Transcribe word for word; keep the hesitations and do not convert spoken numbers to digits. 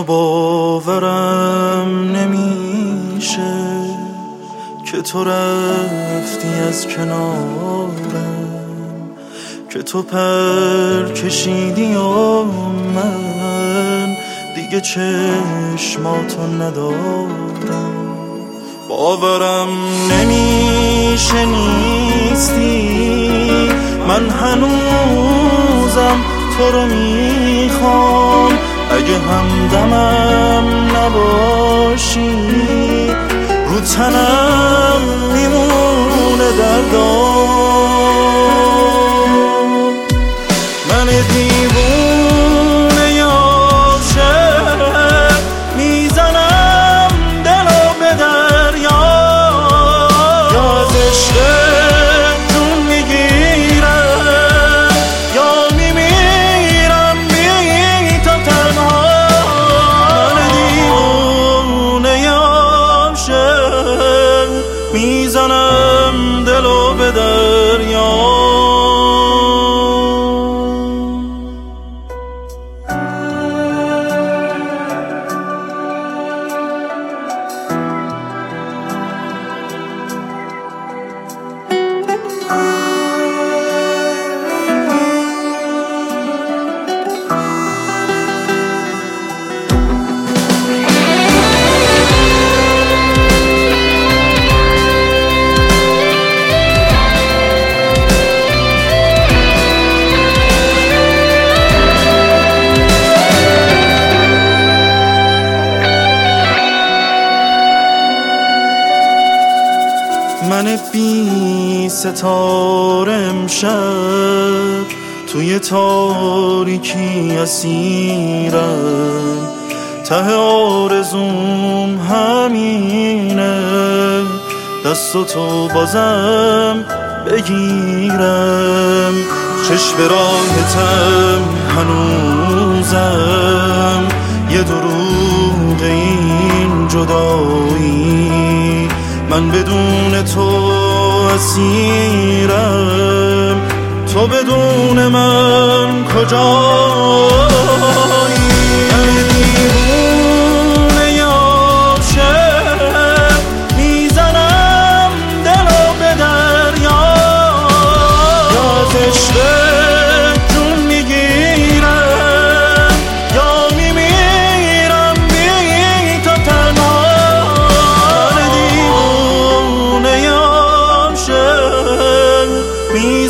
باورم نمیشه که تو رفتی از کنارم، که تو پر کشیدی و من دیگه چشماتو ندارم. باورم نمیشه نیستی، من هنوزم تو رو میخوام. اگه همدمم نباشی رو تنم میمونه دردام. من دیوونه عاشق میزنم دلو به دریا، یا از عشق جون میگیرم یا میمیرم بی تو تنها. من دیوونه عاشق میزنم دلو به دریا. من بی ستاره امشب توی تاریکی اسیرم، ته آرزوم همینه دست تو بازم بگیرم. چشم راحتم هنوزم یه دروغ این جدایی، من بدون تو اسیرم، تو بدون من کجایی؟ من دیوونه عاشق میزنم دلو به دریا، یا از عشق جون میگیرم یا میمیرم بی تو تنها. من دیوونه عاشق